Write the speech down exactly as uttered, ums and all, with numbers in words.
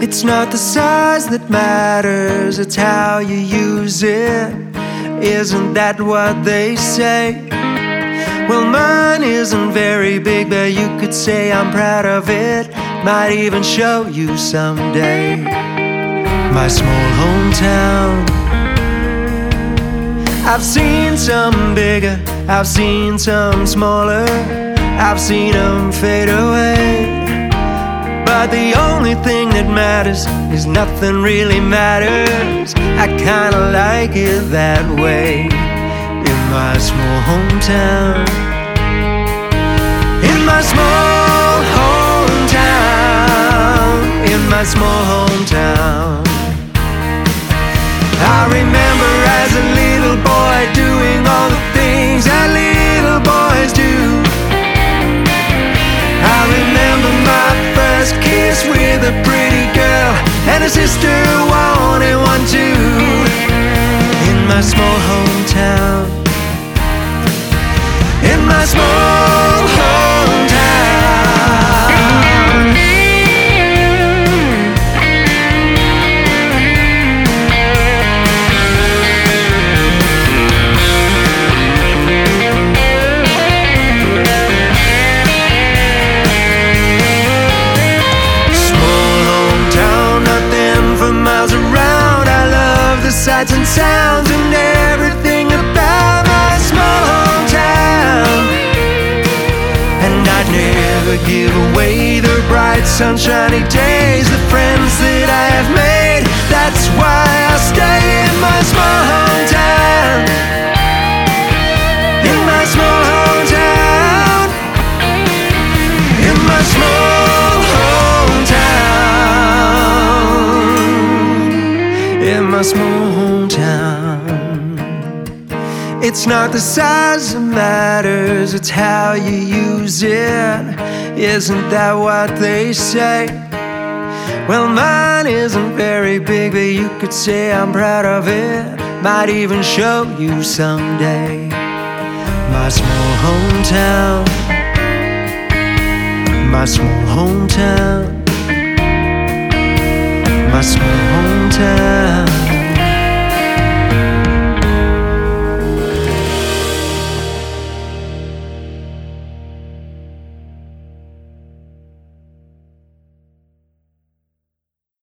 It's not the size that matters, it's how you use it. Isn't that what they say? Well, mine isn't very big, but you could say I'm proud of it. Might even show you someday. My small hometown. I've seen some bigger, I've seen some smaller, I've seen them fade away. But the only thing that matters is nothing really matters. I kinda like it that way. In my small hometown. In my small hometown. In my small hometown. I remember as a little boy doing all the things that little boys do. I remember my first kiss with a pretty girl, and a sister wanted one too. In my small hometown. In my small hometown. Sights and sounds and everything about my small hometown. And I'd never give away the bright sunshiny days, the friends that I have made. That's why I stay in my small hometown. In my small hometown. In my small hometown. In my small hometown. It's not the size that matters, it's how you use it. Isn't that what they say? Well, mine isn't very big, but you could say I'm proud of it. Might even show you someday. My small hometown. My small hometown. My small hometown.